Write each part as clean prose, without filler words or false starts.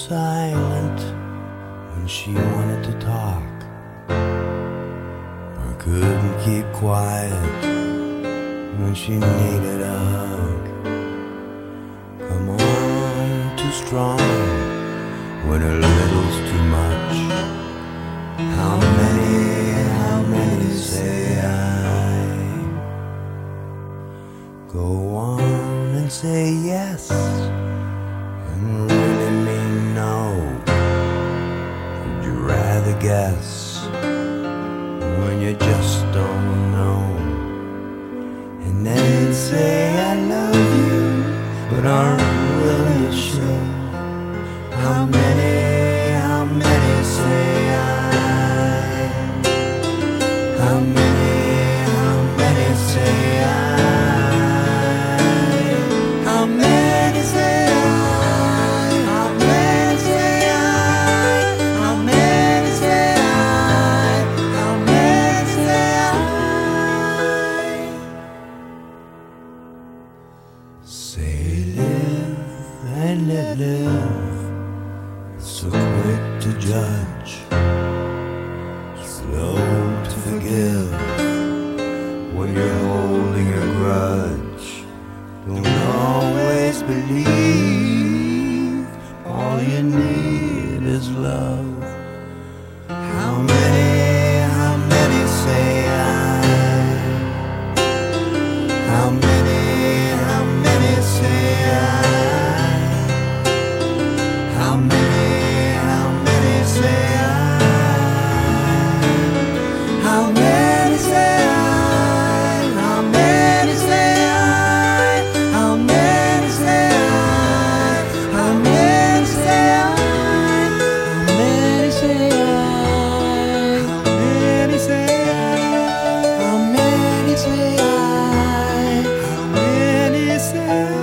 silent when she wanted to talk. I couldn't keep quiet when she needed a hug. Come on, too strong when a little's too much. How many say I? Go on and say yes and really mean no. Would you rather guess when you just don't know? And then say I love you, but aren't willing to show. How many say I? How many say I? How many say I? How many say I? How many say I? How many say I? Say live and let live. So quick to judge, slow to forgive. When you're holding a grudge, don't always believe. All you need is love. How many say I? How many say I? How many say I? How many say I? How many say I? How many say I? How many say I? How many say I? How many say I? How many say I? How many say I?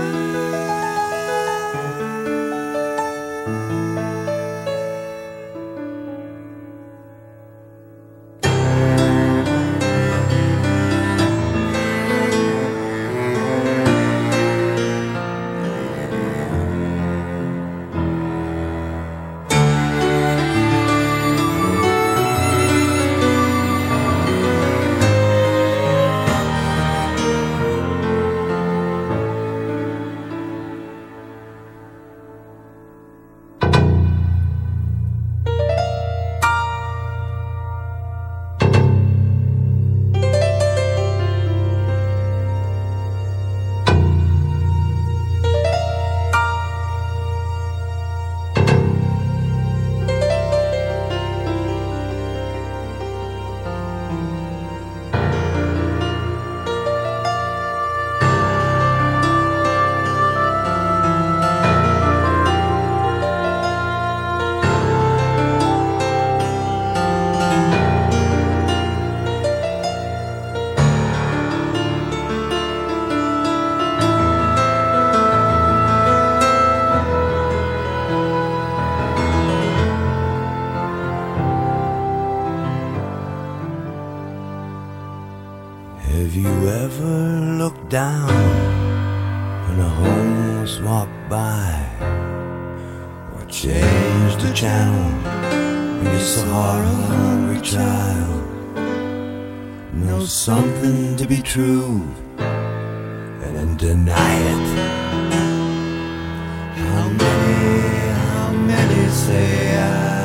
Have you ever looked down when a homeless walk by, or changed the channel when you saw a hungry child? Know something to be true and then deny it. How many say I?